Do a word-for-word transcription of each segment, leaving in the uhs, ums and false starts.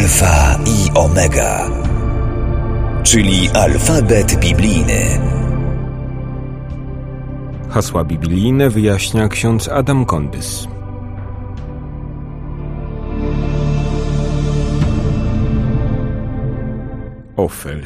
Alfa i Omega, czyli alfabet biblijny. Hasła biblijne wyjaśnia ksiądz Adam Kondys. Ofel.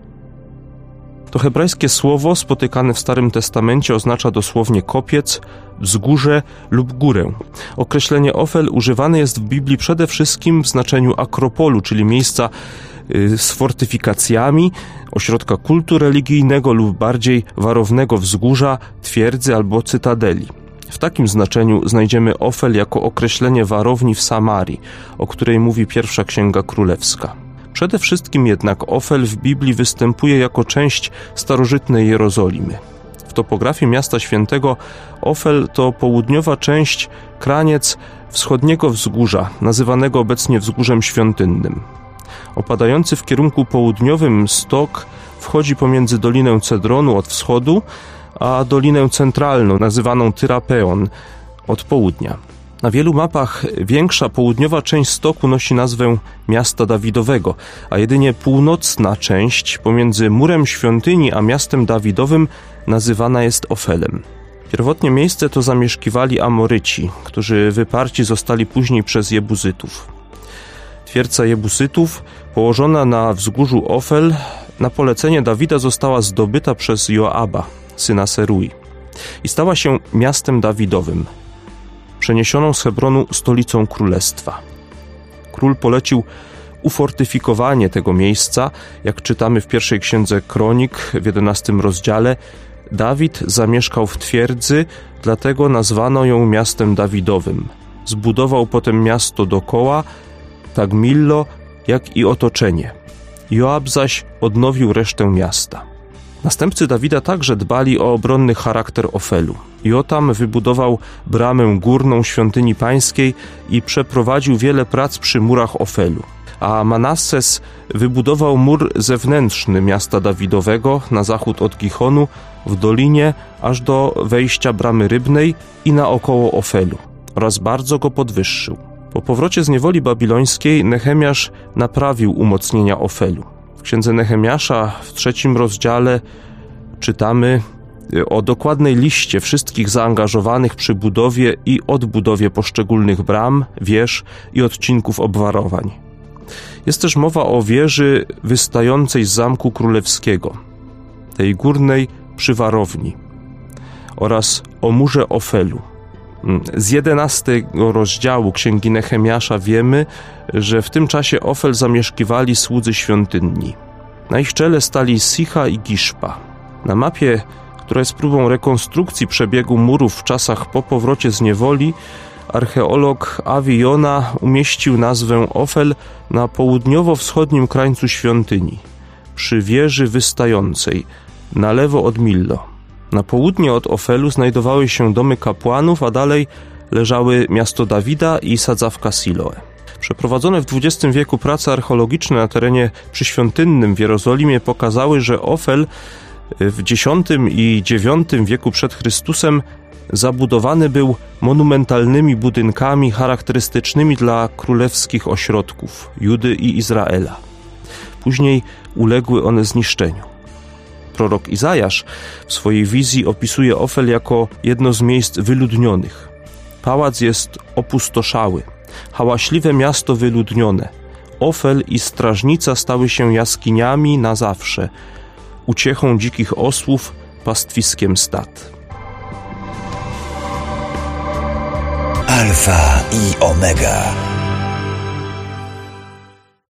To hebrajskie słowo spotykane w Starym Testamencie oznacza dosłownie kopiec, wzgórze lub górę. Określenie Ofel używane jest w Biblii przede wszystkim w znaczeniu akropolu, czyli miejsca y, z fortyfikacjami, ośrodka kultu religijnego lub bardziej warownego wzgórza, twierdzy albo cytadeli. W takim znaczeniu znajdziemy Ofel jako określenie warowni w Samarii, o której mówi pierwsza Księga Królewska. Przede wszystkim jednak Ofel w Biblii występuje jako część starożytnej Jerozolimy. W topografii miasta świętego Ofel to południowa część, kraniec wschodniego wzgórza, nazywanego obecnie Wzgórzem Świątynnym. Opadający w kierunku południowym stok wchodzi pomiędzy Dolinę Cedronu od wschodu, a Dolinę Centralną, nazywaną Tyrapeon, od południa. Na wielu mapach większa południowa część stoku nosi nazwę Miasta Dawidowego, a jedynie północna część pomiędzy murem świątyni a miastem Dawidowym nazywana jest Ofelem. Pierwotnie miejsce to zamieszkiwali Amoryci, którzy wyparci zostali później przez Jebuzytów. Twierdza Jebusytów, położona na wzgórzu Ofel, na polecenie Dawida została zdobyta przez Joaba, syna Serui, i stała się miastem Dawidowym, przeniesioną z Hebronu stolicą królestwa. Król polecił ufortyfikowanie tego miejsca, jak czytamy w pierwszej księdze Kronik w jedenastym rozdziale. Dawid zamieszkał w twierdzy, dlatego nazwano ją miastem Dawidowym. Zbudował potem miasto dokoła, tak Millo, jak i otoczenie. Joab zaś odnowił resztę miasta. Następcy Dawida także dbali o obronny charakter Ofelu. Jotam wybudował bramę górną świątyni pańskiej i przeprowadził wiele prac przy murach Ofelu. A Manasses wybudował mur zewnętrzny miasta Dawidowego na zachód od Gichonu, w dolinie aż do wejścia bramy rybnej i naokoło Ofelu, oraz bardzo go podwyższył. Po powrocie z niewoli babilońskiej Nehemiasz naprawił umocnienia Ofelu. W księdze Nehemiasza w trzecim rozdziale czytamy o dokładnej liście wszystkich zaangażowanych przy budowie i odbudowie poszczególnych bram, wież i odcinków obwarowań. Jest też mowa o wieży wystającej z Zamku Królewskiego, tej górnej przy warowni, oraz o murze Ofelu. Z jedenastego rozdziału Księgi Nehemiasza wiemy, że w tym czasie Ofel zamieszkiwali słudzy świątynni. Na ich czele stali Sicha i Giszpa. Na mapie, która jest próbą rekonstrukcji przebiegu murów w czasach po powrocie z niewoli, archeolog Avi Jona umieścił nazwę Ofel na południowo-wschodnim krańcu świątyni, przy wieży wystającej, na lewo od Millo. Na południe od Ofelu znajdowały się domy kapłanów, a dalej leżały miasto Dawida i sadzawka Siloe. Przeprowadzone w dwudziestym wieku prace archeologiczne na terenie przyświątynnym w Jerozolimie pokazały, że Ofel w dziesiątym i dziewiątym wieku przed Chrystusem zabudowany był monumentalnymi budynkami charakterystycznymi dla królewskich ośrodków Judy i Izraela. Później uległy one zniszczeniu. Prorok Izajasz w swojej wizji opisuje Ofel jako jedno z miejsc wyludnionych. Pałac jest opustoszały, hałaśliwe miasto wyludnione. Ofel i strażnica stały się jaskiniami na zawsze, uciechą dzikich osłów, pastwiskiem stad. Alfa i Omega.